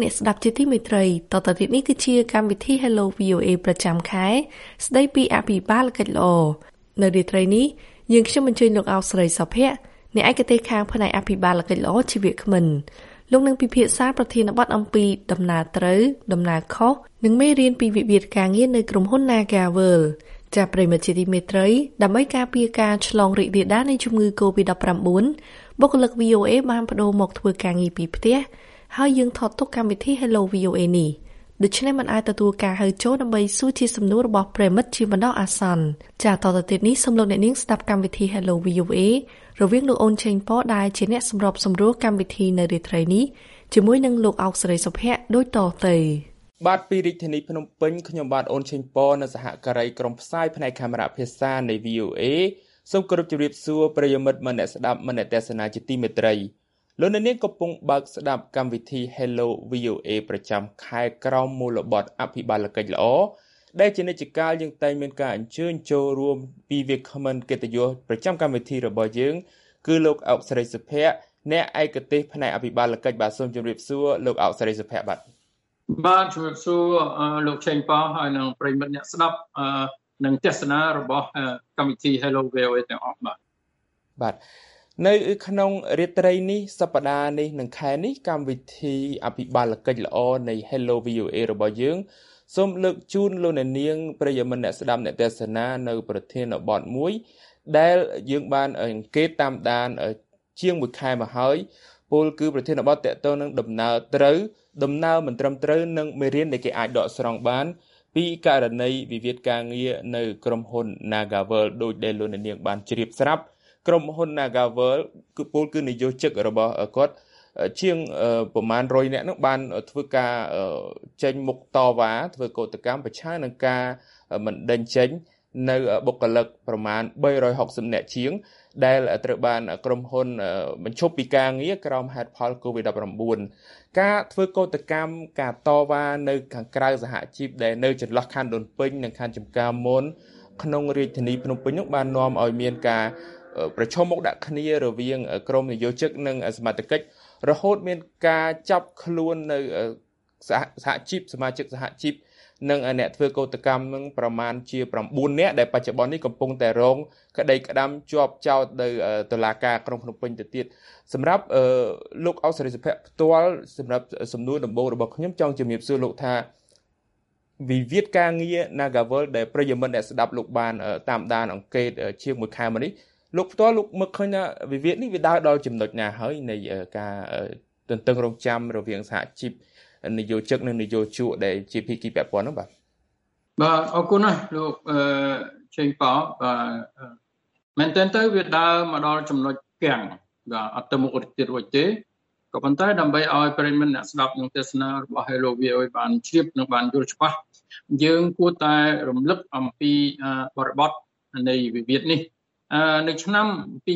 អ្នកស្ដាប់ជាទីមេត្រីតទៅទៀតនេះគឺជាកម្មវិធី Hello VOA ប្រចាំខែស្ដីពីអភិបាលកិច្ចល្អនៅរាត្រីនេះយើងខ្ញុំអញ្ជើញលោកអោស្រីសុភ័ក្រអ្នកឯកទេសខាងផ្នែកអភិបាលកិច្ចល្អជីវគ្មិនលោកនឹងពិភាក្សាប្រធានបទអំពីដំណើរត្រូវដំណើរខុសនិងមេរៀនពីវិវាទការងារនៅក្រុមហ៊ុន Nagavel ចាស់ប្រិមត្តជាទីមេត្រីដើម្បីការពារការឆ្លងរីករាលដាលនៃជំងឺ COVID-19 បុគ្គលិក VOA បានបដូរមកធ្វើការងារពីផ្ទះហើយយើងថតទុកកម្មវិធី Hello VOA នេះដូច្នេះមិនអាចទទួលការហៅចូលដើម្បីសួរជាសំណួររបស់ប្រិមិត្តជាបណ្ដោះអាសន្នចាតទៅទៀតនេះសូមលោកអ្នកនាងស្ដាប់កម្មវិធី Hello VOA រវាងលោកអូនឆេងប៉ដែលជាអ្នកសម្របសម្រួលកម្មវិធីនៅរាត្រីនេះជាមួយនឹងលោកអោកសេរីសុភ័ក្រដូចតទៅបាទពីរាជធានីភ្នំពេញខ្ញុំបាទអូនឆេងប៉នៅសហការីក្រុមផ្សាយផ្នែកកាមេរ៉ាភាសានៃ VOA សូមគោរពជម្រាបសួរប្រិយមិត្តមនៈស្ដាប់មនៈទេសនាជាទីមេត្រីលោកអ្នកនាងកំពុងបើកស្ដាប់កម្មវិធី Hello VOA ប្រចាំខែក្រមមូលបត្រអភិបាលកិច្ចល្អដែលជានិច្ចកាលយើងតែងមានការអញ្ជើញចូលរួមពីវាគ្មិនកិត្តិយសប្រចាំកម្មវិធីរបស់យើងគឺលោកអោកសេរីសុភ័ក្រអ្នកឯកទេសផ្នែកអភិបាលកិច្ចបាទសូមជម្រាបសួរលោកអោកសេរីសុភ័ក្របាទជម្រាបសួរលោកឆេងប៉ហើយនិងប្រិយមិត្តអ្នកស្ដាប់និងទស្សនារបស់កម្មវិធី Hello VOA ទាំងអស់បាទនៅក្នុងរាត្រីនេះសប្តាហ៍នេះនិងខែនេះកម្មវិធីអភិបាលកិច្ចល្អនៃ Hello VOA របស់យើងសូមលើកជូនលោកអ្នកនាងប្រិយមិត្តអ្នកស្ដាប់អ្នកទស្សនានៅប្រធានបទមួយដែលយើងបានអង្កេតតាមដានជាងមួយខែមកហើយពលគឺប្រធានបទតកតងនឹងដំណើរត្រូវដំណើរមិនត្រឹមត្រូវនិងមេរៀនដែលគេអាចដកស្រង់បានពីករណីវិវាទការងារនៅក្រុមហ៊ុន Nagavel ដោយដែលលោកអ្នកនាងបានជ្រាបស្រាប់ក្រុមហ៊ុន Nagavel គឺពលគឺនយោជិករបស់គាត់ជាងប្រមាណ100នាក់នោះបានធ្វើការចេញមុខតវ៉ាធ្វើកោតកម្មប្រឆាំងនឹងការមិនដេញចេញនៅបុគ្គលិកប្រមាណ360នាក់ជាងដែលត្រូវបានក្រុមហ៊ុនបញ្ឈប់ពីការងារក្រោមហេតុផល COVID-19 ការធ្វើកោតកម្មការតវ៉ានៅខាងក្រៅសហជីពដែលនៅចន្លោះខណ្ឌដូនពេញនិងខណ្ឌចំការមនក្នុងរាជធានីភ្នំពេញនោះបាននាំឲ្យមានការប្រឈមមុខដាក់គ្នារវាងក្រមនយោជិកនិងសមត្ថកិច្ចរហូតមានការចាប់ខ្លួននៅសហជីពសមាជិកសហជីពនិងអ្នកធ្វើកោតកម្មនឹងប្រមាណជា9នាក់ដែលបច្ចុប្បន្ននេះកំពុងតែរងក្តីក្តាំជាប់ចោទនៅតុលាការក្រុងភ្នំពេញទៅទៀតសម្រាប់លោកអោកសេរីសុភ័ក្រផ្ទាល់សម្រាប់សំណួរដំបូងរបស់ខ្ញុំចង់ជំរាបសួរលោកថាវិវាទការងារ Nagavel ដែលប្រិយមិត្តអ្នកស្ដាប់លោកបានតាមដានអង្កេតជាងមួយខែមកនេះលោកផ្ទាល់លោកមើលឃើញថាវិវាទនេះវាដើរដល់ចំណុចណាហើយនៃការទន្ទឹងរង់ចាំរវាងសហជីពនយោជិកនិងនយោជកដែលជាភាគីពាក់ព័ន្ធនោះបាទអរគុណណាស់លោកឆេងប៉បាទមែនតើទៅវាដើរមកដល់ចំណុចគាំងបាទអត់ទៅមុខទៀតរួចទេក៏ប៉ុន្តែដើម្បីឲ្យប្រិយមិត្តអ្នកស្ដាប់និងទស្សនារបស់ Hello VOA បានជ្រាបនិងបានយល់ច្បាស់យើងគួរតែរំលឹកអំពីបរិបទនៃវិវាទនេះនៅឆ្នាំ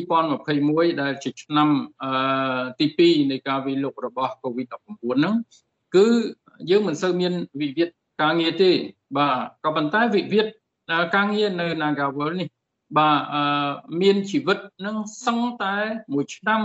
2021ដែលជាឆ្នាំទី2នៃការវិលុករបស់ COVID-19 ហ្នឹងគឺយើងមិនសូវមានវិវាទការងារទេបាទក៏ប៉ុន្តែវិវាទការងារនៅ Nagavel នេះបាទមានជីវិតនឹងសឹងតែមួយឆ្នាំ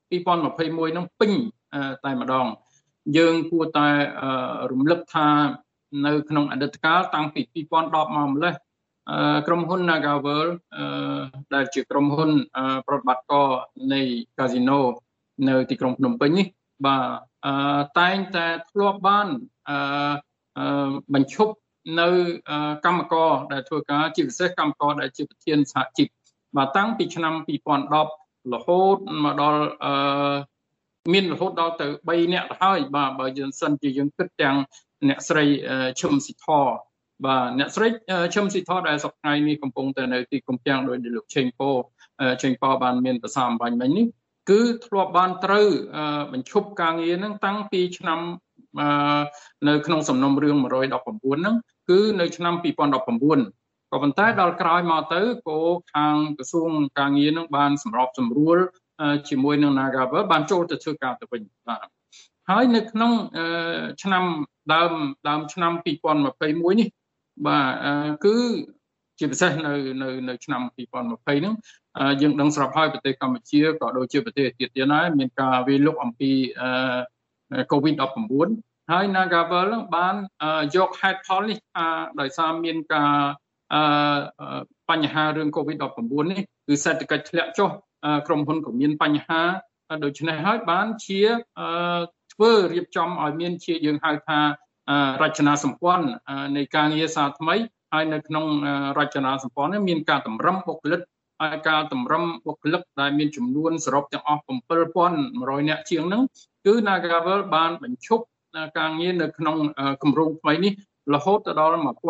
2021នឹងពេញតែម្ដងយើងគួរតែរំលឹកថានៅក្នុងអតីតកាលតាំងពី2010មកម្លេះក្រុមហ៊ុន Nagavel ដែលជាក្រុមហ៊ុនប្រតិបត្តិការនៃកាស៊ីណូនៅទីក្រុងភ្នំពេញនេះបាទតែងតែធ្លាប់បានបញ្ឈប់នៅកម្មករដែលធ្វើការជាពិសេសកម្មករដែលជាប្រធានសហជីពបាទតាំងពីឆ្នាំ2010រហូតមកដល់មានរហូតដល់ទៅ3នាក់ទៅហើយបាទបើយើងសិនជាយើងគិតទាំងអ្នកស្រីឈឹមស៊ីធបាទអ្នកស្រីឈឹមស៊ីធដែលសប្តាហ៍នេះកំពុងតែនៅទីកំពាំងដោយលោកឆេងប៉បានមានប្រសាសន៍អំបញ្ញមិញនេះគឺធ្លាប់បានត្រូវបញ្ឈប់ការងារហ្នឹងតាំងពីឆ្នាំនៅក្នុងសំណុំរឿង119ហ្នឹងគឺនៅឆ្នាំ2019ក៏ប៉ុន្តែដល់ក្រោយមកទៅក៏ខាងក្រសួងការងារហ្នឹងបានសម្របសម្រួលជាមួយនឹង Nagavel បានចូលទៅធ្វើការទៅវិញបាទហើយនៅក្នុងឆ្នាំដើមឆ្នាំ2021នេះបាទគឺជាពិសេសនៅឆ្នាំ2020ហ្នឹងយើងដឹងស្រាប់ហើយប្រទេសកម្ពុជាក៏ដូចជាប្រទេសទៀតទៀតដែរមានការវាយលុកអំពីCOVID-19 ហើយ Nagavel បានយកហេតុផលនេះថាដោយសារមានការបញ្ហារឿង COVID-19 នេះគឺសេដ្ឋកិច្ចធ្លាក់ចុះក្រុមហ៊ុនក៏មានបញ្ហាដូច្នេះហើយបានជាធ្វើរៀបចំឲ្យមានជាយើងហៅថារចនាសម្ព័ន្ធនៃការងារសារថ្មីហើយនៅក្នុងរចនាសម្ព័ន្ធនេះមានការតម្រឹមបុគ្គលិកហើយការតម្រឹមបុគ្គលិកដែលមានចំនួនសរុបទាំងអស់ 7,100 នាក់ជាងហ្នឹងគឺ Nagavel បានបញ្ឈប់ការងារនៅក្នុងគម្រោងថ្មីនេះរហូតដល់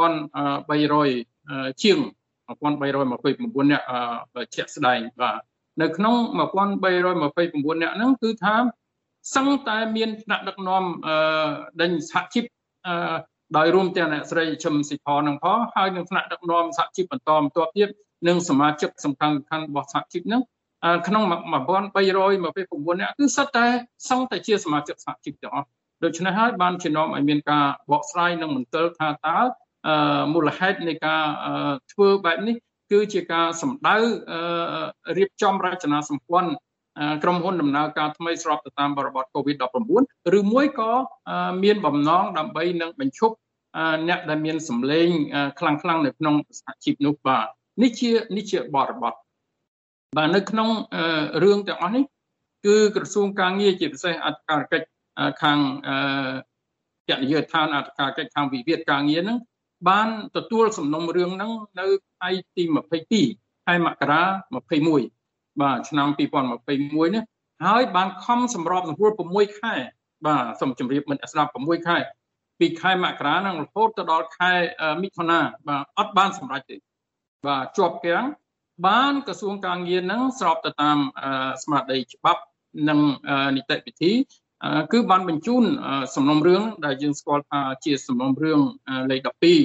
1,300 ជាង 1,329 នាក់ជាក់ស្ដែងបាទនៅក្នុង 1,329 នាក់ហ្នឹងគឺថាសឹងតែមានថ្នាក់ដឹកនាំដេញសហជីពដោយរួមទាំងអ្នកស្រីឈឹមស៊ីផនឹងផងហើយនឹងថ្នាក់ដឹកនាំសហជីពបន្តបន្ទាប់ទៀតនិងសមាជិកសំខាន់របស់សហជីពហ្នឹងក្នុង 1,329 នាក់គឺសុទ្ធតែសឹងតែជាសមាជិកសហជីពទាំងអស់ដូច្នេះហើយបានជានាំឲ្យមានការបកស្រាយនិងមន្ទិលថាតើមូលហេតុនៃការធ្វើបែបនេះគឺជាការសម្ដៅរៀបចំរចនាសម្ព័ន្ធក្រុមហ៊ុនដំណើរការថ្មីស្របទៅតាមបរិបទ COVID-19 ឬមួយក៏មានបំណងដើម្បីនឹងបញ្ឈប់អ្នកដែលមានសម្លេងខ្លាំងៗនៅក្នុងសហជីពនោះបាទនេះជាបរិបទបាទនៅក្នុងរឿងទាំងអស់នេះគឺក្រសួងការងារជាពិសេសអធិការកិច្ចខាងគណនេយ្យដ្ឋានអធិការកិច្ចខាងវិវាទការងារហ្នឹងបានទទួលសំណុំរឿងហ្នឹងនៅថ្ងៃទី22ខែមករា21បាទឆ្នាំ2021នេះហើយបានខំសម្របសម្រួល6ខែបាទសូមជម្រាបមិត្តស្ដាប់6ខែពីខែមករាហ្នឹងរហូតទៅដល់ខែមិថុនាបាទអត់បានសម្រេចទេបាទជាប់គាំងបានក្រសួងការងារហ្នឹងស្របទៅតាមស្មារតីច្បាប់និងនីតិវិធីគឺបានបញ្ជូនសំណុំរឿងដែលយើងស្គាល់ថាជាសំណុំរឿងលេខ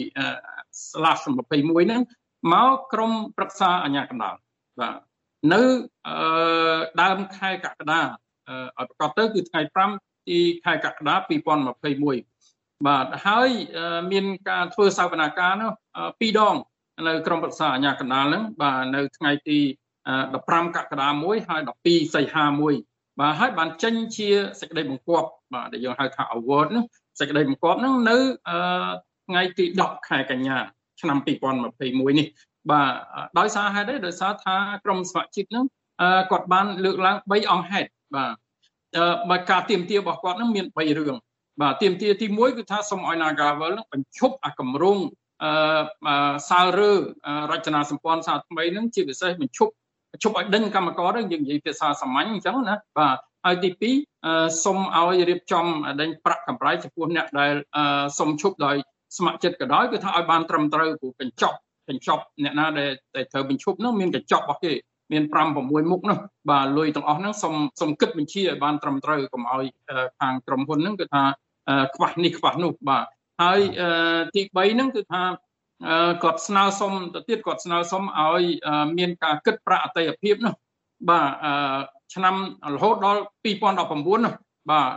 12/21ហ្នឹងមកក្រុមប្រឹក្សាអាជ្ញាកណ្ដាលបាទនៅដើមខែកក្កដាឲ្យប្រកបទៅគឺថ្ងៃ5ទីខែកក្កដា2021បាទហើយមានការធ្វើសវនាការនោះ2ដងនៅក្រុមប្រឹក្សាអាជ្ញាកណ្ដាលហ្នឹងបាទនៅថ្ងៃទី15កក្កដា1ហើយ12សីហា1បាទហើយបានចេញជាសេចក្តីបង្គាប់បាទដែលយើងហៅថា award នោះសេចក្តីបង្គាប់ហ្នឹងនៅថ្ងៃទី10ខែកញ្ញាឆ្នាំ2021នេះបាទដោយសារហេតុអីដោយសារថាក្រមស្ម័គ្រជាតិហ្នឹងគាត់បានលើកឡើង3អង្គហេតុបាទការទាមទាររបស់គាត់ហ្នឹងមាន3រឿងបាទទាមទារទី1គឺថាសូមឲ្យ Nagavel ហ្នឹងបញ្ឈប់អាគម្រោងសាលរើរចនាសម្ព័ន្ធសារថ្មីហ្នឹងជាពិសេសបញ្ឈប់ឲ្យដេញកម្មករទៅយើងនិយាយភាសាសាមញ្ញអញ្ចឹងណាបាទហើយទី2សូមឲ្យរៀបចំដេញប្រាក់កម្រៃចំពោះអ្នកដែលសូមឈប់ដោយស្ម័គ្រចិត្តក៏ដោយគឺថាឲ្យបានត្រឹមត្រូវព្រោះកញ្ចប់អ្នកណាដែលត្រូវបញ្ឈប់នោះមានកញ្ចប់របស់គេមាន 5-6 មុខនោះបាទលុយទាំងអស់ហ្នឹងសូមគិតបញ្ជាឲ្យបានត្រឹមត្រូវកុំឲ្យខាងក្រុមហ៊ុនហ្នឹងគឺថាខ្វះនេះខ្វះនោះបាទហើយទី3ហ្នឹងគឺថាគាត់ស្នើសុំទៅទៀតគាត់ស្នើសុំឲ្យមានការគិតប្រាក់អតីតភាពនោះបាទឆ្នាំរហូតដល់2019នោះបាទ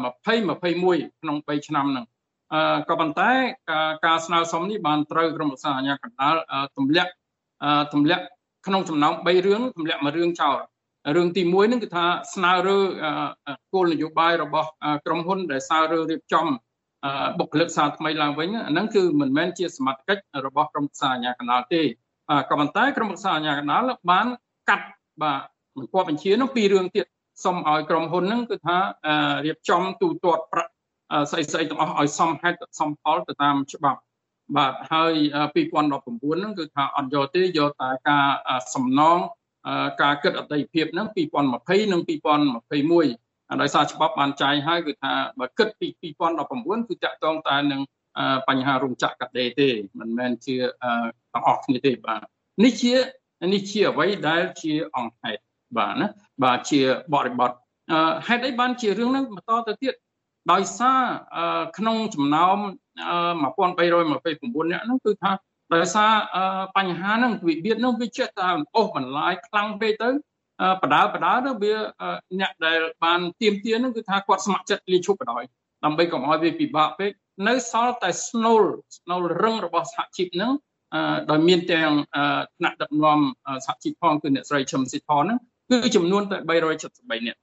2021ក្នុង3ឆ្នាំហ្នឹងក៏ប៉ុន្តែការស្នើសុំនេះបានត្រូវក្រុមប្រឹក្សាអាជ្ញាកណ្ដាលទម្លាក់ក្នុងចំណោម3រឿងទម្លាក់មួយរឿងចោលរឿងទី1ហ្នឹងគឺថាស្នើរើគោលនយោបាយរបស់ក្រុមហ៊ុនដែលស្នើរើរៀបចំបុគ្គលិកសារថ្មីឡើងវិញហ្នឹងគឺមិនមែនជាសមត្ថកិច្ចរបស់ក្រុមប្រឹក្សាអាជ្ញាកណ្ដាលទេក៏ប៉ុន្តែក្រុមប្រឹក្សាអាជ្ញាកណ្ដាលបានកាត់បាទបង្គាប់បញ្ជានោះ2រឿងទៀតសូមឲ្យក្រុមហ៊ុនហ្នឹងគឺថារៀបចំទូទាត់ប្រាក់ស្អីទាំងអស់ឲ្យសមហេតុសមផលទៅតាមច្បាប់បាទហើយ2019ហ្នឹងគឺថាអត់យកទេយកតែការសំណងការគិតអតីតភាពហ្នឹង2020និង2021ដោយសារច្បាប់បានចែងហើយគឺថាបើគិតពី2019គឺតាក់ទងតែនឹងបញ្ហារោងចក្រកាត់ដេរទេមិនមែនជាទាំងអស់គ្នាទេបាទនេះជាអ្វីដែលជាអង្គហេតុបាទណាបាទជាបរិបទហេតុអីបានជារឿងហ្នឹងបន្តទៅទៀតដោយសារក្នុងចំណោម1329នាក់ហ្នឹងគឺថាដោយសារបញ្ហាហ្នឹងវិវាទហ្នឹងវាចេះតែអូសបន្លាយខ្លាំងពេកទៅបដើទៅវាអ្នកដែលបានទាមទារហ្នឹងគឺថាគាត់ស្ម័គ្រចិត្តលាឈប់បដ ாய் ដើម្បីកុំឲ្យវាពិបាកពេកនៅសល់តែស្នូលរឹងរបស់សហជីពហ្នឹងដោយមានទាំងថ្នាក់ដឹកនាំសហជីពផងគឺអ្នកស្រីឈឹមស៊ីថនហ្នឹងគឺចំនួនតែ373នាក់ទេ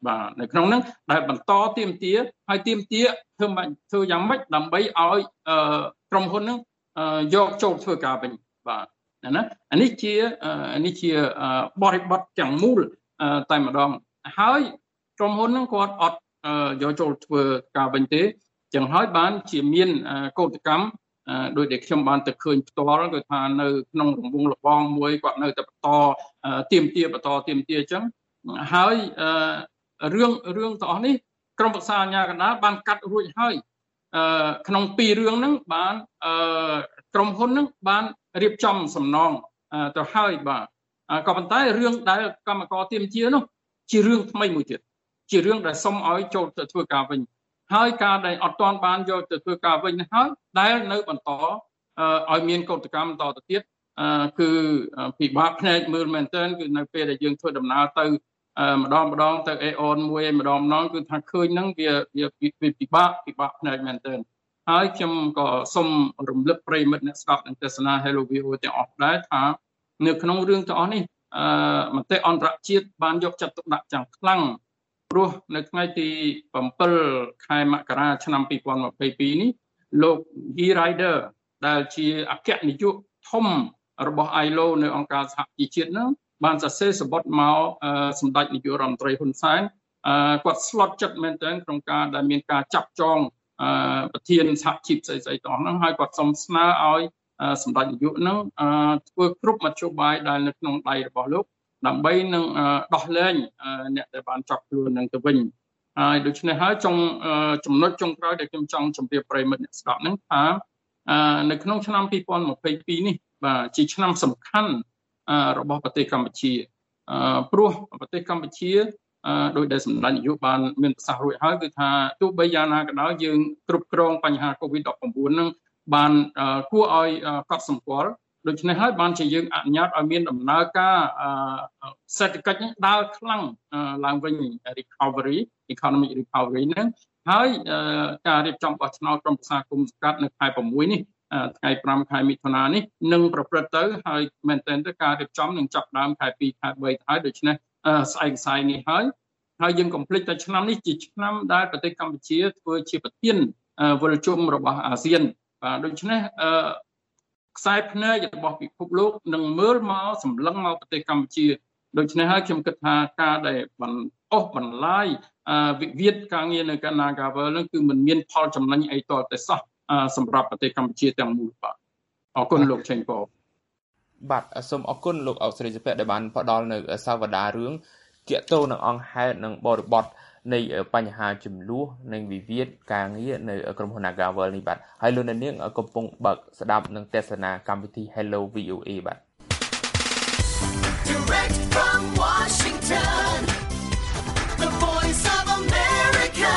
បាទនៅក្នុងហ្នឹងដែលបន្តទៀមទាហើយទៀមទាធ្វើយ៉ាងម៉េចដើម្បីឲ្យក្រុមហ៊ុនហ្នឹងយកចូលធ្វើការវិញបាទណាអានេះជាបរិបទទាំងមូលតែម្ដងហើយក្រុមហ៊ុនហ្នឹងគាត់អត់យកចូលធ្វើការវិញទេចឹងហើយបានជាមានកោតកម្មដោយដែលខ្ញុំបានទៅឃើញផ្ទាល់គឺថានៅក្នុងរង្វង់លបងមួយគាត់នៅតែបន្តទៀមទាអញ្ចឹងហើយរឿងទាំងអស់នេះក្រុមប្រឹក្សាអាជ្ញាកណ្ដាលបានកាត់រួចហើយក្នុង2រឿងហ្នឹងបានក្រុមហ៊ុនហ្នឹងបានរៀបចំសំណងទៅហើយបាទក៏ប៉ុន្តែរឿងដែលកម្មករទៀមទានោះជារឿងថ្មីមួយទៀតជារឿងដែលសុំឲ្យចូលទៅធ្វើការវិញហើយការដែលអត់ទាន់បានយកទៅធ្វើការវិញហើយដែលនៅបន្តឲ្យមានកោតកម្មបន្តទៅទៀតគឺពិបាកផ្នែកមើលមែនទែនគឺនៅពេលដែលយើងធ្វើដំណើរទៅម្ដងទៅអេអនមួយម្ដងគឺថាឃើញហ្នឹងវាពិបាកផ្នែកមែនទែនហើយខ្ញុំក៏សូមរំលឹកប្រិយមិត្តអ្នកស្ដាប់និងទស្សនា Hello VO ទាំងអស់ដែរថានៅក្នុងរឿងទាំងអស់នេះមតិអន្តរជាតិបានយកចិត្តទុកដាក់យ៉ាងខ្លាំងព្រោះនៅថ្ងៃទី7 ខែមករាឆ្នាំ2022នេះលោក Guy Ryder ដែលជាអគ្គនាយកធំរបស់ ILO នៅអង្គការសហជីវជាតិនោះបានសរសេរសម្បត្តិមកសម្ដេចនាយករដ្ឋមន្ត្រីហ៊ុនសែនគាត់ស្លុតចិត្តមែនទែនក្នុងការដែលមានការចាប់ចងប្រធានសហជីពស្អីៗទាំងហ្នឹងហើយគាត់សូមស្នើឲ្យសម្ដេចនាយកហ្នឹងធ្វើគ្រប់មធ្យោបាយដែលនៅក្នុងដៃរបស់លោកដើម្បីនឹងដោះលែងអ្នកដែលបានចាប់ខ្លួននឹងទៅវិញហើយដូច្នេះហើយចំណុចចុងក្រោយដែលខ្ញុំចង់ជម្រាបប្រិយមិត្តអ្នកស្ដាប់ហ្នឹងថានៅក្នុងឆ្នាំ2022នេះបាទជាឆ្នាំសំខាន់របស់ប្រទេសកម្ពុជាព្រោះប្រទេសកម្ពុជាដោយដែលសម្ដេចនាយកបានមានប្រសាសន៍រួចហើយគឺថាទោះបីយ៉ាងណាក៏ដោយយើងគ្រប់គ្រងបញ្ហា COVID-19 ហ្នឹងបានគួរឲ្យកត់សម្គាល់ដូច្នេះហើយបានជាយើងអនុញ្ញាតឲ្យមានដំណើរការសេដ្ឋកិច្ចហ្នឹងដើរខ្លាំងឡើងវិញ economic recovery ហ្នឹងហើយការរៀបចំបោះឆ្នោតក្រុមប្រឹក្សាគុំសង្កាត់នៅខែ6នេះថ្ងៃ5ខែមិថុនានេះនឹងប្រព្រឹត្តទៅហើយមែនទែនទៅការរៀបចំនឹងចាប់ដើមខែ2ខែ3ហើយដូច្នេះស្អែកស្អែកនេះហើយយើងកុំភ្លេចថាឆ្នាំនេះជាឆ្នាំដែលប្រទេសកម្ពុជាធ្វើជាប្រធានវិលជុំរបស់អាស៊ានបាទដូច្នេះខ្សែភ្នែករបស់ពិភពលោកនឹងមើលមកសម្លឹងមកប្រទេសកម្ពុជាដូច្នេះហើយខ្ញុំគិតថាការដែលបន្លាយវិវាទការងារនៅកណ្ដាល Nagavel នឹងគឺមិនមានផលចំណេញអីទាល់តែសោះសម្រាប់ប្រទេសកម្ពុជាទាំងមូលបាទអរគុណលោកឆេងប៉ោបាទសូមអរគុណលោកអុកស្រីសុភ័ក្រដែលបានផ្ដល់នៅសាវតារឿងទាក់ទងនឹងអង្គហេតុនិងបរិបទនៃបញ្ហាចំនួននិងវិវាទការងារនៅក្រុមហ៊ុន Nagavel នេះបាទហើយលោកអ្នកនាងកំពុងបើកស្ដាប់និងទស្សនាកម្មវិធី Hello VOA បាទ Direct from Washington The Voice of America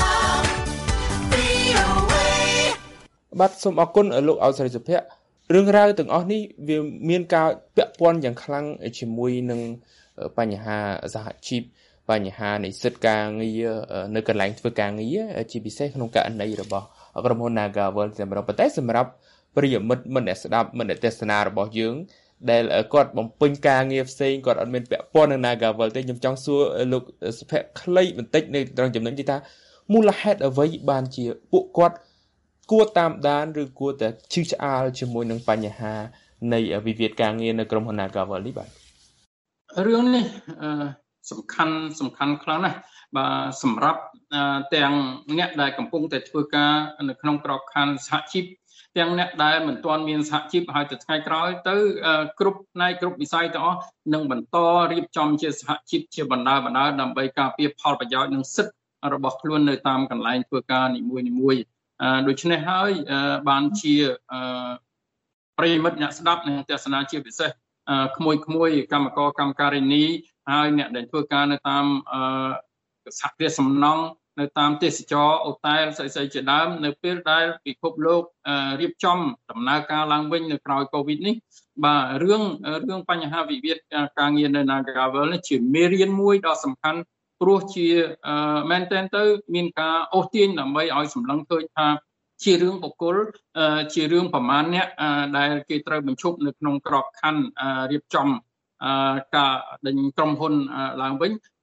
VOA បាទសូមអរគុណលោកអុកស្រីសុភ័ក្ររឿងរ៉ាវទាំងអស់នេះវាមានការពាក់ព័ន្ធយ៉ាងខ្លាំងជាមួយនឹងបញ្ហាសហជីពបញ្ហានៃសិទ្ធិការងារនៅកន្លែងធ្វើការងារជាពិសេសក្នុងករណីរបស់ក្រុមហ៊ុន Nagavel តែម្ដងប៉ុន្តែសម្រាប់ប្រិយមិត្តមិត្តអ្នកស្ដាប់មិត្តអ្នកទេសនារបស់យើងដែលគាត់បំពេញការងារផ្សេងគាត់អត់មានពាក់ព័ន្ធនឹង Nagavel ទេខ្ញុំចង់សួរលោកសុភ័ក្រខ្លីបន្តិចនៅត្រង់ចំណុចនេះថាមូលហេតុអ្វីបានជាពួកគាត់គួរតាមដានឬគួរតែឈឺឆ្អាលជាមួយនឹងបញ្ហានៃវិវាទការងារនៅក្រុមហ៊ុន Nagavel នេះបាទរឿងនេះសំខាន់ខ្លាំងណាស់បាទសម្រាប់ទាំងអ្នកដែលកំពុងតែធ្វើការនៅក្នុងក្របខ័ណ្ឌសហជីពទាំងអ្នកដែលមិនទាន់មានសហជីពហើយទៅថ្ងៃក្រោយទៅគ្រប់ផ្នែកគ្រប់វិស័យទាំងអស់នឹងបន្តរៀបចំជាសហជីពជាបណ្ដាដើម្បីការពារផលប្រយោជន៍និងសិទ្ធិរបស់ខ្លួននៅតាមកន្លែងធ្វើការនីមួយដូច្នេះហើយបានជាប្រិយមិត្តអ្នកស្ដាប់និងទស្សនាជាពិសេសក្មួយកម្មករកម្មការិនីហើយអ្នកដែលធ្វើការនៅតាមសហគ្រាសសំណង់នៅតាមទេសចរអូតែលស្អីជាដើមនៅពេលដែលពិភពលោករៀបចំដំណើរការឡើងវិញនៅក្រោយ COVID នេះបាទរឿងបញ្ហាវិវាទការងារនៅ Nagavel នេះជាមេរៀនមួយដ៏សំខាន់ព្រោះជាមែនទែនទៅមានការអូសទាញដើម្បីឲ្យសម្លឹងឃើញថាជារឿងបុគ្គលជារឿងប្រមាណអ្នកដែលគេត្រូវបញ្ឈប់នៅក្នុងក្របខ័ណ្ឌរៀបចំការដេញក្រុមហ៊ុនឡើងវិញ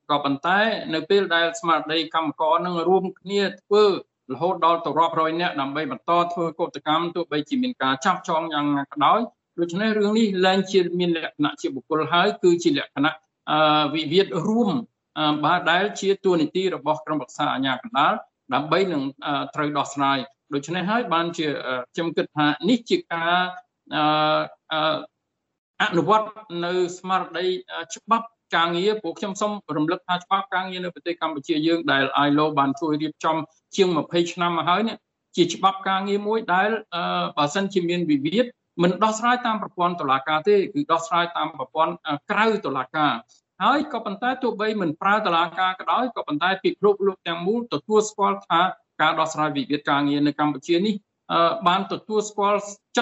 ក៏ប៉ុន្តែនៅពេលដែលស្មារតីកម្មករនឹងរួមគ្នាធ្វើរហូតដល់ទៅរាប់រយនាក់ដើម្បីបន្តធ្វើកោតកម្មទោះបីជាមានការចាប់ចងយ៉ាងណាក៏ដោយដូច្នេះរឿងនេះឡើងជាមានលក្ខណៈជាបុគ្គលហើយគឺជាលក្ខណៈវិវាទរួមបាទដែលជាតួនាទីរបស់ក្រុមប្រឹក្សាអាជ្ញាកណ្ដាលដើម្បីនឹងត្រូវដោះស្រាយដូច្នេះហើយបានជាខ្ញុំគិតថានេះជាការអនុវត្តនៅស្មារតីច្បាប់ការងារពួកខ្ញុំសូមរំលឹកថាច្បាប់ការងារនៅប្រទេសកម្ពុជាយើងដែល ILO បានជួយរៀបចំជាង20ឆ្នាំមកហើយនេះជាច្បាប់ការងារមួយដែលបើសិនជាមានវិវាទមិនដោះស្រាយតាមប្រព័ន្ធតុលាការទេគឺដោះស្រាយតាមប្រព័ន្ធក្រៅតុលាការហើយក៏ប៉ុន្តែទោះបីមិនប្រើតុលាការក៏ដោយក៏ប៉ុន្តែពិភពលោកទាំងមូលទទួលស្គាល់ថាការដោះស្រាយវិវាទការងារនៅកម្ពុជានេះបានទទួលស្គាល់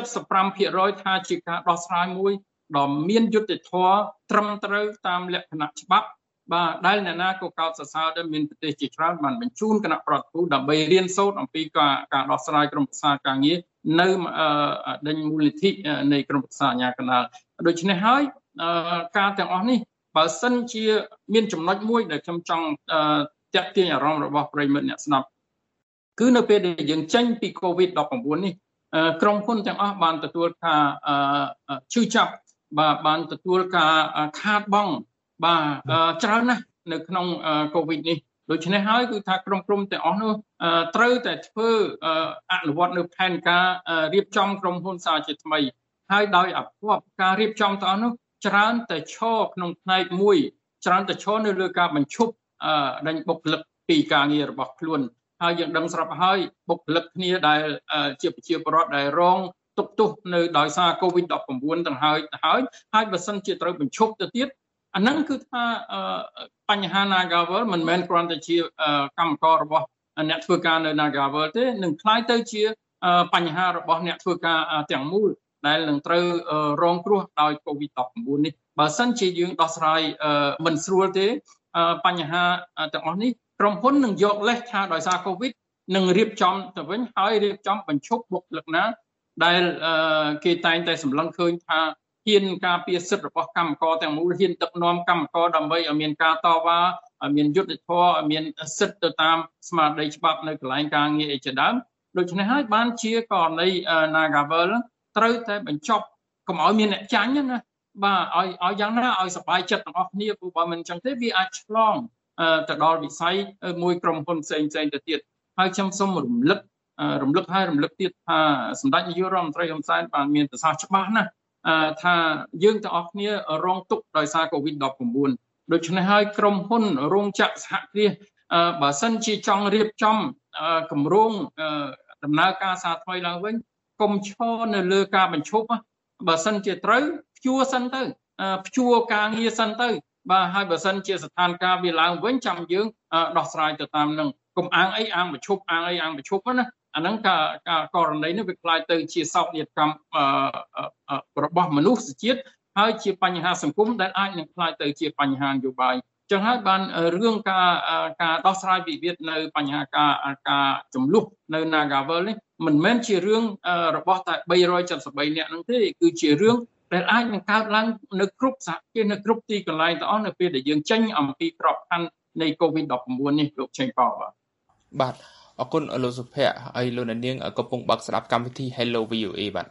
75% ថាជាការដោះស្រាយមួយដ៏មានយុត្តិធម៌ត្រឹមត្រូវតាមលក្ខណៈច្បាប់បាទដែលអ្នកណាក៏កោតសរសើរដែរមានប្រទេសជាច្រើនបានបញ្ជូនគណៈប្រតិភូដើម្បីរៀនសូត្រអំពីការដោះស្រាយក្រុមប្រឹក្សាការងារនៅដេញមូលនិធិនៃក្រុមប្រឹក្សាអាជ្ញាកណ្ដាលដូច្នេះហើយការទាំងអស់នេះបើសិនជាមានចំណុចមួយដែលខ្ញុំចង់ទាក់ទាញអារម្មណ៍របស់ប្រិយមិត្តអ្នកស្ដាប់គឺនៅពេលដែលយើងចេញពី COVID-19 នេះក្រុមហ៊ុនទាំងអស់បានទទួលការឈឺចាប់បាទបានទទួលការខាតបង់បាទច្រើនណាស់នៅក្នុង COVID នេះដូច្នេះហើយគឺថាក្រុមទាំងអស់នោះត្រូវតែធ្វើអនុវត្តនៅផែនការរៀបចំក្រុមហ៊ុនសារជាថ្មីហើយដោយអភិវឌ្ឍការរៀបចំទាំងអស់នោះច្រើនតែឈរក្នុងផ្នែកមួយច្រើនតែឈរនៅលើការបញ្ឈប់ដេញបុគ្គលិកពីការងាររបស់ខ្លួនហើយយើងដឹងស្រាប់ហើយបុគ្គលិកគ្នាដែលជាប្រជាពលរដ្ឋដែលរងទុក្ខទោសនៅដោយសារ COVID-19 ទាំងហើយបើសិនជាត្រូវបញ្ឈប់ទៅទៀតអាហ្នឹងគឺថាបញ្ហា Nagavel មិនមែនគ្រាន់តែជាកម្មកររបស់អ្នកធ្វើការនៅ Nagavel ទេនឹងคล้ายទៅជាបញ្ហារបស់អ្នកធ្វើការទាំងមូលដែលនឹងត្រូវរងគ្រោះដោយ COVID-19 នេះបើសិនជាយើងដោះស្រាយមិនស្រួលទេបញ្ហាទាំងអស់នេះក្រុមហ៊ុននឹងយកលេសថាដោយសារ COVID នឹងរៀបចំទៅវិញហើយរៀបចំបញ្ឈប់បុគ្គលិកណាដែលគេតែងតែសម្លឹងឃើញថាហ៊ានការពារសិទ្ធិរបស់កម្មករទាំងមូលហ៊ានដឹកនាំកម្មករដើម្បីឲ្យមានការតវ៉ាឲ្យមានយុត្តិធម៌ឲ្យមានសិទ្ធិទៅតាមស្មារតីច្បាប់នៅកន្លែងការងារជាដើមដូច្នេះហើយបានជាករណី Nagavel ត្រូវតែបញ្ចប់កុំឲ្យមានអ្នកចាញ់ណាបាទឲ្យយ៉ាងណាឲ្យសប្បាយចិត្តទាំងអស់គ្នាព្រោះបើមិនអញ្ចឹងទេវាអាចឆ្លងទៅដល់វិស័យមួយក្រុមហ៊ុនផ្សេងទៅទៀតហើយខ្ញុំសូមរំលឹកទៀតថាសម្ដេចនាយករដ្ឋមន្ត្រីហ៊ុនសែនបានមានប្រសាសន៍ច្បាស់ណាស់ថាយើងទាំងអស់គ្នារងទុក្ខដោយសារ COVID-19 ដូច្នេះហើយក្រុមហ៊ុនរោងចក្រសហគ្រាសបើសិនជាចង់រៀបចំគម្រោងដំណើរការសារថ្មីឡើងវិញកុំឈរនៅលើការបញ្ឈប់បើសិនជាត្រូវព្យួរសិនទៅព្យួរការងារសិនទៅបាទហើយបើសិនជាស្ថានភាពវាឡើងវិញចាំយើងដោះស្រាយទៅតាមនឹងកុំអាងអីអាងបញ្ឈប់អាងអីអាងបញ្ឈប់ណាអាហ្នឹងការករណីនេះវាខ្លាយទៅជាសោកនាដកម្មរបស់មនុស្សជាតិហើយជាបញ្ហាសង្គមដែលអាចនឹងខ្លាយទៅជាបញ្ហានយោបាយចឹងហើយបានរឿងការដោះស្រាយវិវាទនៅបញ្ហាការចំនួននៅ Nagavel នេះមិនមែនជារឿងរបស់តែ373នាក់ហ្នឹងទេគឺជារឿងដែលអាចនឹងកើតឡើងនៅគ្រប់សហគមន៍នៅគ្រប់ទីកន្លែងទាំងអស់នៅពេលដែលយើងចេញអំពីក្របខ័ណ្ឌនៃ COVID-19 នេះលោកឆេងប៉ោបាទអរគុណលោកសុភ័ក្រហើយលោកនាងកំពុងបើកស្ដាប់កម្មវិធី Hello VOA បាទ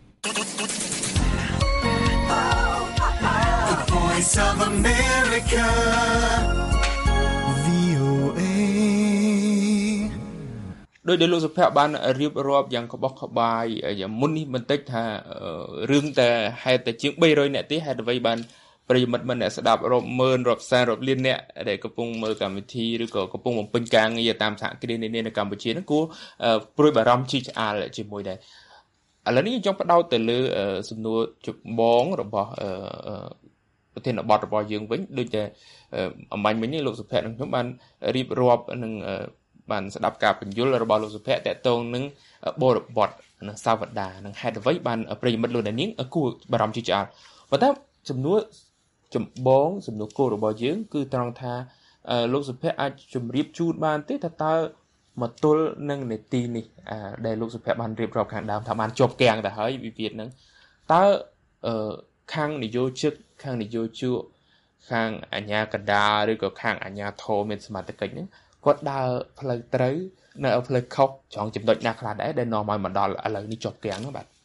The Voice of America VOA ដោយលោកសុភ័ក្របានរៀបរាប់យ៉ាងក្បោះក្បាយយ៉ាងមុននេះបន្តិចថារឿងតែហេតុតែជាង300នាក់ទេហេតុអ្វីបានប្រិយមិត្តមិនអ្នកស្ដាប់រាប់ម៉ឺនរាប់សែនរាប់លានអ្នកដែលកំពុងមើលកម្មវិធីឬក៏កំពុងបំពេញការងារតាមសហគ្រាសនានានៅកម្ពុជាហ្នឹងគួរព្រួយបារម្ភជីឆ្អាលជាមួយដែរឥឡូវនេះខ្ញុំចង់ផ្ដោតទៅលើសំណួរចម្បងរបស់ប្រធានបទរបស់យើងវិញដូចតែអំបញ្ញមិញនេះលោកសុភ័ក្រនិងខ្ញុំបានរៀបរាប់នឹងបានស្ដាប់ការបញ្យល់របស់លោកសុភ័ក្រតកតងនឹងបរិបទនិងសាវតានិងហេតុអ្វីបានប្រិយមិត្តលោកនាងគួរបារម្ភជីឆ្អាលប៉ុន្តែសំណួរចម្បងសំណួរគោលរបស់យើងគឺត្រង់ថាលោកសុភ័ក្រអាចជម្រាបជូនបានទេថាតើមកទល់នឹងនេតិនេះដែលលោកសុភ័ក្របានរៀបរាប់ខាងដើមថាបានជាប់គាំងទៅហើយវិវាទហ្នឹងតើខាងនយោជកខាងនយោជកខាងអាជ្ញាកណ្ដាលឬក៏ខាងអាជ្ញាធរមានសមត្ថកិច្ចហ្នឹងគាត់ដើរផ្លូវត្រូវនៅផ្លូវខុសចង់ចំណុចណាខ្លះដែរដែលនាំឲ្យមកដល់ឥឡូវនេះជាប់គាំងហ្នឹងបាទ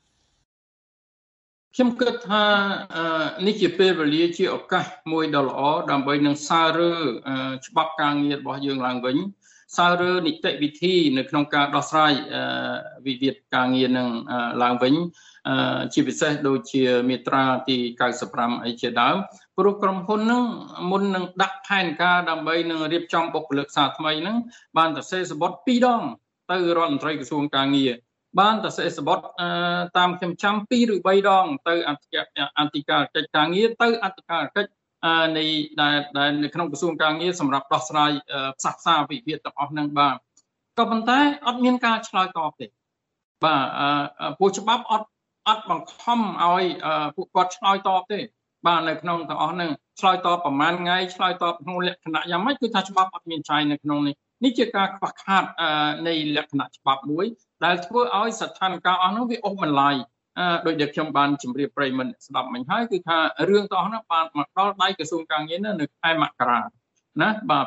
ខ្ញុំគិតថានេះជាពេលវេលាជាឱកាសមួយដ៏ល្អដើម្បីនឹងសាររើច្បាប់ការងាររបស់យើងឡើងវិញសាររើនីតិវិធីនៅក្នុងការដោះស្រាយវិវាទការងារនឹងឡើងវិញជាពិសេសដូចជាមាត្រាទី95អីជាដើមព្រោះក្រុមហ៊ុននឹងមុននឹងដាក់ផែនការដើម្បីនឹងរៀបចំបុគ្គលិកសារថ្មីនឹងបានទៅសេសបត់2ដងទៅរដ្ឋមន្ត្រីក្រសួងការងារបានតែសេសបត់តាមខ្ញុំចាំ2ឬ3ដងទៅអធិការកិច្ចការងារទៅអធិការកិច្ចនៃដែលនៅក្នុងក្រសួងការងារសម្រាប់ដោះស្រាយផ្សះផ្សាវិវាទទាំងអស់ហ្នឹងបាទក៏ប៉ុន្តែអត់មានការឆ្លើយតបទេបាទពួកច្បាប់អត់បង្ខំឲ្យពួកគាត់ឆ្លើយតបទេបាទនៅក្នុងទាំងអស់ហ្នឹងឆ្លើយតបប្រហែលថ្ងៃឆ្លើយតបក្នុងលក្ខណៈយ៉ាងម៉េចគឺថាច្បាប់អត់មានចែងនៅក្នុងនេះជាការខ្វះខាតនៃលក្ខណៈច្បាប់មួយដែលធ្វើឲ្យស្ថានភាពអស់នោះវាអូសបន្លាយដោយដែលខ្ញុំបានជម្រាបប្រិយមិត្តស្ដាប់មិញហើយគឺថារឿងទាំងអស់នោះបានមកដល់ដៃក្រសួងការងារនៅខែមករាណាបាទ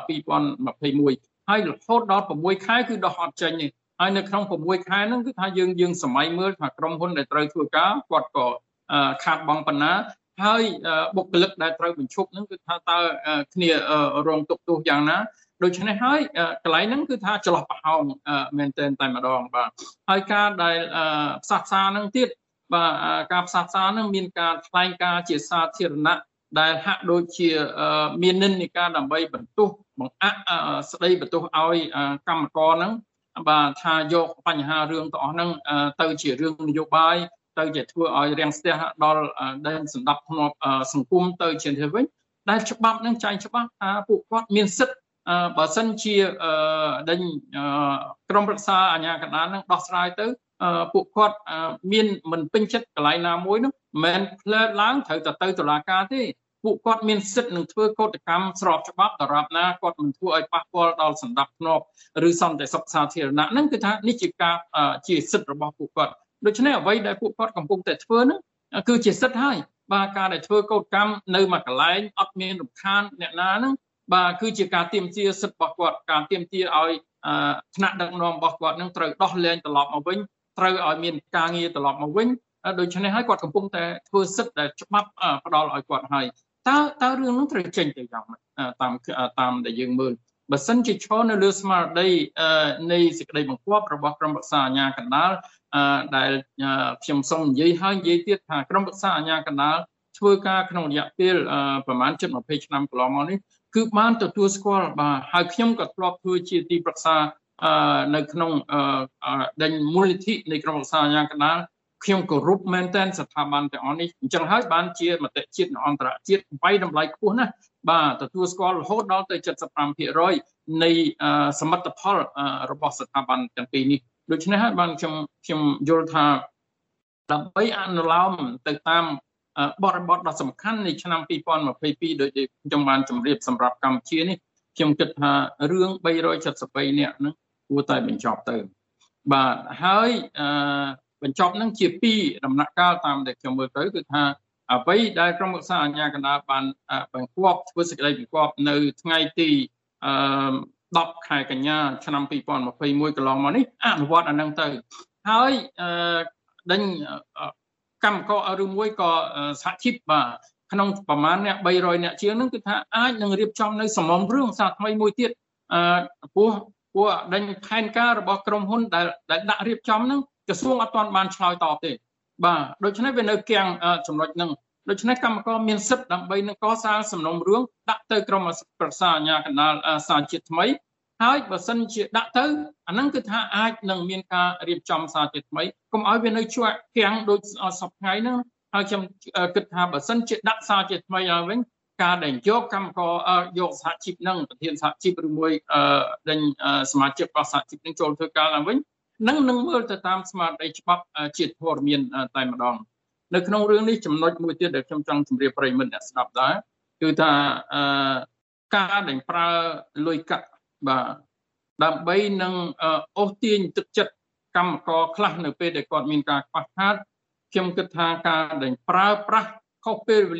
2021ហើយរហូតដល់6ខែគឺដោះអត់ចេញទេហើយនៅក្នុង6ខែហ្នឹងគឺថាយើងសម័យមើលថាក្រុមហ៊ុនដែលត្រូវធ្វើការគាត់ក៏ខាតបង់ប៉ុណ្ណាហើយបុគ្គលិកដែលត្រូវបញ្ឈប់ហ្នឹងគឺថាតើគ្នារងទុក្ខទោសយ៉ាងណាដូច្នេះហើយកន្លែងហ្នឹងគឺថាចន្លោះប្រហោងមែនទែនតែម្ដងបាទហើយការដែលផ្សះផ្សាហ្នឹងទៀតបាទការផ្សះផ្សាហ្នឹងមានការថ្លែងការណ៍ជាសាធារណៈដែលហាក់ដូចជាមាននិន្នាការដើម្បីបន្ទោសបង្អាក់ស្ដីបន្ទោសឲ្យកម្មករហ្នឹងបាទថាយកបញ្ហារឿងទាំងអស់ហ្នឹងទៅជារឿងនយោបាយទៅជាធ្វើឲ្យរាំងស្ទះដល់ដែនសន្តិភាពសង្គមទៅជាទៅវិញដែលច្បាប់នឹងចែងច្បាស់ថាពួកគាត់មានសិទ្ធិបើសិនជាដេញក្រុមប្រឹក្សាអាជ្ញាកណ្ដាលនឹងដោះស្រាយទៅពួកគាត់មានមិនពេញចិត្តកន្លែងណាមួយនោះមិនផ្លែឡើងត្រូវតែទៅតុលាការទេពួកគាត់មានសិទ្ធិនឹងធ្វើកោតកម្មស្របច្បាប់ដរាបណាគាត់មិនធ្វើឲ្យប៉ះពាល់ដល់សន្តិភាពឬសន្តិសុខសាធារណៈហ្នឹងគឺថានេះជាការជាសិទ្ធិរបស់ពួកគាត់ដូច្នេះអ្វីដែលពួកគាត់កំពុងតែធ្វើហ្នឹងគឺជាសិទ្ធិហើយបាទការដែលធ្វើកោតកម្មនៅមួយកន្លែងអត់មានរំខានអ្នកណាហ្នឹងបាទគឺជាការទាមទារសិទ្ធិរបស់គាត់ការទាមទារឲ្យថ្នាក់ដឹកនាំរបស់គាត់នឹងត្រូវដោះលែងត្រឡប់មកវិញត្រូវឲ្យមានការងារត្រឡប់មកវិញដូច្នេះហើយគាត់កំពុងតែធ្វើសិទ្ធិដែលច្បាប់ផ្ដល់ឲ្យគាត់ហើយតើរឿងនោះត្រូវចេញទៅយ៉ាងម៉េចតាមដែលយើងមើលបើសិនជាឈរនៅលើស្មារតីនៃសេចក្តីបង្គាប់របស់ក្រុមប្រឹក្សាអាជ្ញាកណ្ដាលដែលខ្ញុំសូមនិយាយទៀតថាក្រុមប្រឹក្សាអាជ្ញាកណ្ដាលធ្វើការក្នុងរយៈពេលប្រហែលជិត20ឆ្នាំកន្លងមកនេះគឺបានទទួលស្គាល់បាទហើយខ្ញុំក៏ធ្លាប់ធ្វើជាទីប្រឹក្សានៅក្នុងដេញមូលនិធិនៃក្រុមប្រឹក្សាអាជ្ញាកណ្ដាលខ្ញុំគោរពមែនទែនស្ថាប័នទាំងអស់នេះអញ្ចឹងហើយបានជាមតិជាតិនិងអន្តរជាតិវាយតម្លៃខ្ពស់ណាស់បាទទទួលស្គាល់រហូតដល់ទៅ 75% នៃសមិទ្ធផលរបស់ស្ថាប័នទាំងពីរនេះដូច្នេះហើយបានខ្ញុំយល់ថាដើម្បីអនុលោមទៅតាមបរិបទដ៏សំខាន់នៃឆ្នាំ2022ដូចខ្ញុំបានជម្រាបសម្រាប់កម្ពុជានេះខ្ញុំគិតថារឿង373នាក់ហ្នឹងគួរតែបញ្ចប់ទៅបាទហើយបញ្ចប់ហ្នឹងជា2ដំណាក់កាលតាមដែលខ្ញុំមើលទៅគឺថាអ្វីដែលក្រុមប្រឹក្សាអាជ្ញាកណ្ដាលបានបង្គាប់ធ្វើសេចក្តីបង្គាប់នៅថ្ងៃទី10ខែកញ្ញាឆ្នាំ2021កន្លងមកនេះអនុវត្តអាហ្នឹងទៅហើយដេញកម្មករឬមួយក៏សហជីពបាទក្នុងប្រមាណអ្នក300អ្នកជាងហ្នឹងគឺថាអាចនឹងរៀបចំនៅសំណុំរឿងសាថ្មីមួយទៀតពួកដេញផែនការរបស់ក្រុមហ៊ុនដែលដាក់រៀបចំហ្នឹងក្រសួងអត់ទាន់បានឆ្លើយតបទេបាទដូច្នេះវានៅគាំងចំណុចហ្នឹងដូច្នេះកម្មករមានសិទ្ធិដើម្បីនឹងកសាងសំណុំរឿងដាក់ទៅក្រុមប្រឹក្សាអាជ្ញាកណ្ដាលសារជាតិថ្មីហើយបើសិនជាដាក់ទៅអាហ្នឹងគឺថាអាចនឹងមានការរៀបចំសារជាតិថ្មីកុំឲ្យវានៅជាប់គាំងដូចសប្តាហ៍ថ្ងៃហ្នឹងហើយខ្ញុំគិតថាបើសិនជាដាក់សារជាតិថ្មីឲ្យវិញការដែលយកកម្មករយកសហជីពហ្នឹងប្រធានសហជីពឬមួយដេញសមាជិករបស់សហជីពនឹងចូលធ្វើការឡើងវិញនឹងមើលទៅតាមស្មារតីច្បាប់ជាតិព័ត៌មានតែម្ដងនៅក្នុងរឿងនេះចំណុចមួយទៀតដែលខ្ញុំចង់ជម្រាបប្រិយមិត្តអ្នកស្ដាប់ដែរគឺថាការដែលប្រើលុយកាក់បាទដើម្បីនឹងអូសទាញទឹកចិត្តកម្មករខ្លះនៅពេលដែលគាត់មានការខ្វះខាតខ្ញុំគិតថាការដែលប្រើប្រាស់ខុសពេលវេលា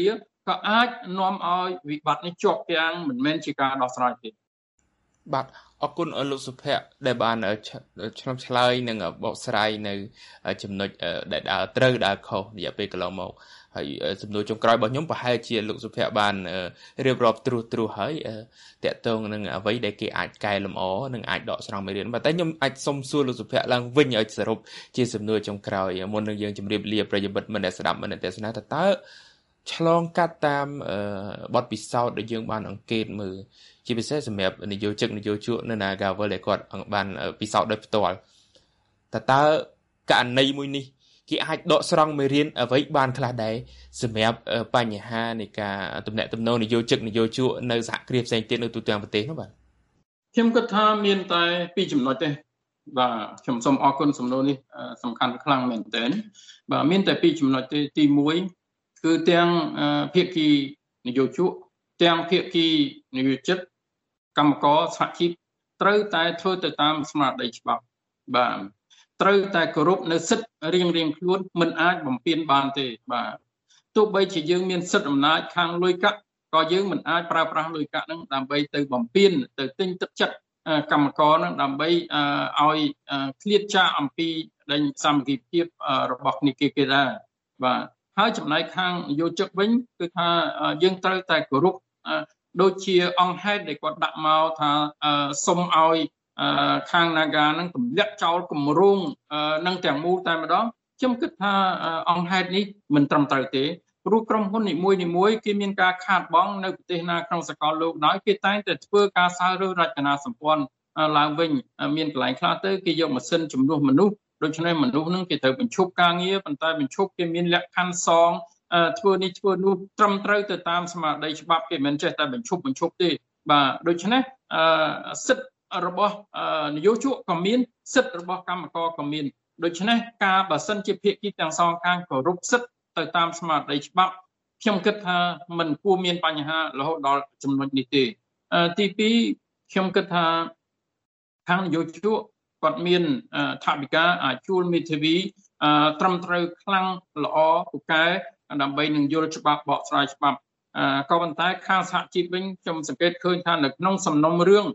ក៏អាចនាំឲ្យវិបត្តិនេះជាប់ទាំងមិនមែនជាការដោះស្រាយទេបាទអរគុណលោកសុភ័ក្រដែលបានឆ្លងឆ្លើយនិងបកស្រាយនៅចំណុចដែលដើរត្រូវដើរខុសរយៈពេលកន្លងមកហើយសំណួរចុងក្រោយរបស់ខ្ញុំប្រហែលជាលោកសុភ័ក្របានរៀបរាប់ត្រួសហើយតកតងនឹងអ្វីដែលគេអាចកែលម្អនិងអាចដកស្រង់មេរៀនបាទតែខ្ញុំអាចសុំសួរលោកសុភ័ក្រឡើងវិញឲ្យសរុបជាសំណួរចុងក្រោយមុននឹងយើងជម្រាបលាប្រិយមិត្តមិនដែលស្ដាប់មិនដែលទស្សនាតើឆ្លងកាត់តាមបទពិសោធន៍ដែលយើងបានអង្កេតមើលជាពិសេសសម្រាប់នយោជកនៅ Nagawal ដែលគាត់បានពិសោធន៍ដោយផ្ទាល់តើករណីមួយនេះគេអាចដកស្រង់មេរៀនអ្វីបានខ្លះដែរសម្រាប់បញ្ហានៃការទំនាក់ទំនងនយោជកនៅសហគ្រាសផ្សេងទៀតនៅទូទាំងប្រទេសនោះបាទខ្ញុំគិតថាមានតែ2ចំណុចទេបាទខ្ញុំសូមអរគុណសំណួរនេះសំខាន់ខ្លាំងមែនទែនបាទមានតែ2ចំណុចទេទី1គឺទាំងភាគីនយោជកទាំងភាគីនយោជិតកម្មករសហជីពត្រូវតែធ្វើទៅតាមស្មារតីច្បាប់បាទត្រូវតែគោរពនៅសិទ្ធិរៀងខ្លួនមិនអាចបំពានបានទេបាទទោះបីជាយើងមានសិទ្ធិអំណាចខាងលុយកាក់ក៏យើងមិនអាចប្រើប្រាស់លុយកាក់ហ្នឹងដើម្បីទៅបំពានទៅទិញទឹកចិត្តកម្មករហ្នឹងដើម្បីឲ្យឃ្លាតចាកអំពីដេញសាមគ្គីភាពរបស់គ្នាគេដែរបាទហើយចំណែកខាងនយោជកវិញគឺថាយើងត្រូវតែគោរពដូចជាអង្គហេតុដែលគាត់ដាក់មកថាសុំឲ្យខាង Naga នឹងទម្លាក់ចោលគម្រោងនឹងទាំងមូលតែម្ដងខ្ញុំគិតថាអង្គហេតុនេះមិនត្រឹមត្រូវទេព្រោះក្រុមហ៊ុននីមួយគេមានការខាតបង់នៅប្រទេសណាក្នុងសកលលោកដោយគេតែងតែធ្វើការសាវរើរចនាសម្ព័ន្ធឡើងវិញមានកន្លែងខ្លះទៅគេយកម៉ាស៊ីនជំនួសមនុស្សដូច្នេះមនុស្សនឹងគេត្រូវបញ្ឈប់ការងារប៉ុន្តែបញ្ឈប់គេមានលក្ខខណ្ឌសងធ្វើនេះធ្វើនោះត្រឹមត្រូវទៅតាមស្មារតីច្បាប់គេមិនចេះតែបញ្ឈប់ទេបាទដូច្នេះសិទ្ធិរបស់នយោជកក៏មានសិទ្ធិរបស់កម្មករក៏មានដូច្នេះការបើសិនជាភាគីទាំងសងខាងគោរពសិទ្ធិទៅតាមស្មារតីច្បាប់ខ្ញុំគិតថាมันគួរមានបញ្ហារហូតដល់ចំណុចនេះទេទី2ខ្ញុំគិតថាខាងនយោជកគាត់មានថវិកាអាចជួលមេធាវីត្រឹមត្រូវខ្លាំងល្អពូកែដើម្បីនឹងយល់ច្បាប់បកស្រាយច្បាប់ក៏ប៉ុន្តែខាងសហជីពវិញខ្ញុំសង្កេតឃើញថានៅក្នុងសំណុំរឿង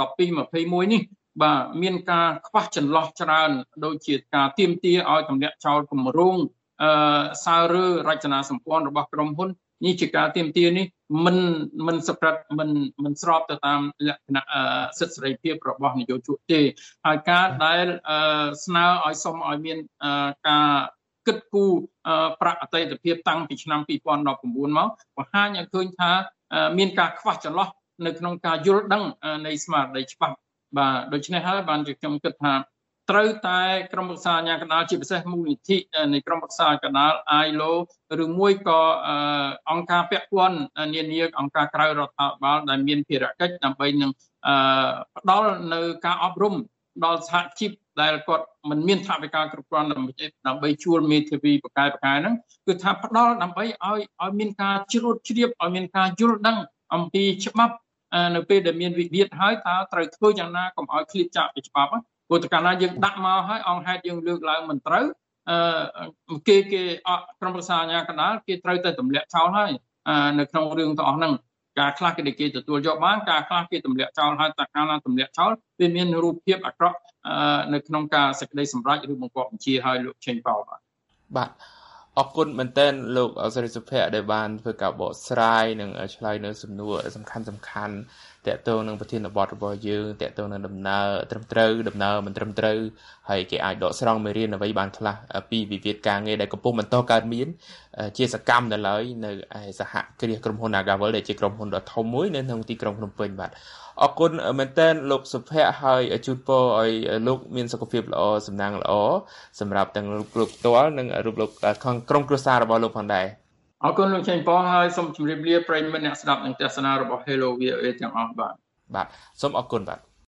1221នេះបាទមានការខ្វះចន្លោះច្រើនដូចជាការទាមទារឲ្យទម្លាក់ចោលគម្រោងសាវរើរចនាសម្ព័ន្ធរបស់ក្រុមហ៊ុននេះជាការទាមទារនេះមិនសក្តិមិនស្របទៅតាមលក្ខណៈសិទ្ធិសេរីភាពរបស់នយោជកទេហើយការដែលស្នើឲ្យសុំឲ្យមានការគិតគូរប្រាក់អតីតភាពតាំងពីឆ្នាំ2019មកបង្ហាញឲ្យឃើញថាមានការខ្វះចន្លោះនៅក្នុងការយល់ដឹងនៃស្មារតីច្បាប់បាទដូច្នេះហើយបានជាខ្ញុំគិតថាត្រូវតែក្រុមប្រឹក្សាអាជ្ញាកណ្ដាលជាពិសេសមូលនិធិនៃក្រុមប្រឹក្សាអាជ្ញាកណ្ដាល ILO ឬមួយក៏អង្គការពាក់ព័ន្ធនានាអង្គការក្រៅរដ្ឋាភិបាលដែលមានភារកិច្ចដើម្បីនឹងផ្ដល់នៅការអប់រំដល់សហជីពដែលគាត់មិនមានថវិកាគ្រប់គ្រាន់ដើម្បីជួលមេធាវីបកែហ្នឹងគឺថាផ្ដល់ដើម្បីឲ្យមានការជ្រួតជ្រាបឲ្យមានការយល់ដឹងអំពីច្បាប់នៅពេលដែលមានវិវាទហើយតើត្រូវធ្វើយ៉ាងណាកុំឲ្យឃ្លាតចាកពីច្បាប់ព្រោះតែកាលណាយើងដាក់មកហើយអង្គហេតុយើងលើកឡើងមិនត្រូវគេក្រុមប្រឹក្សាអាជ្ញាកណ្ដាលគេត្រូវតែទម្លាក់ចោលហើយនៅក្នុងរឿងទាំងអស់ហ្នឹងការខ្លះគេទទួលយកបានការខ្លះគេទម្លាក់ចោលហើយតែកាលណាទម្លាក់ចោលវាមានរូបភាពអាក្រក់នៅក្នុងការសេចក្តីសម្រេចឬបង្គាប់បញ្ជាឲ្យលោកឆេងប៉ោបាទអរគុណមែនទែនលោកសេរីសុភ័ក្រដែលបានធ្វើការបកស្រាយនិងឆ្លើយនៅសំណួរសំខាន់តកតងនឹងប្រធានបទរបស់យើងតកតងនឹងដំណើរត្រឹមត្រូវដំណើរមិនត្រឹមត្រូវហើយគេអាចដកស្រង់មេរៀនអ្វីបានខ្លះពីវិវាទការងារដែលកំពុងបន្តកើតមានជាសកម្មនៅឡើយនៅឯសហគ្រាសក្រុមហ៊ុន Nagawal ដែលជាក្រុមហ៊ុនដ៏ធំមួយនៅក្នុងទីក្រុងភ្នំពេញបាទអរគុណមែនទែនលោកសុភ័ក្រហើយជូនពរឲ្យលោកមានសុខភាពល្អសំណាងល្អសម្រាប់ទាំងលោកផ្ទាល់និងរូបលោកក្រុមគ្រួសាររបស់លោកផងដែរអរគុណលោកចេញប៉ោហើយសូមជម្រាបលាប្រិយមិត្តអ្នកស្ដាប់និងទស្សនារបស់ Hello VOA ទាំងអស់បាទសូមអរគុណបាទ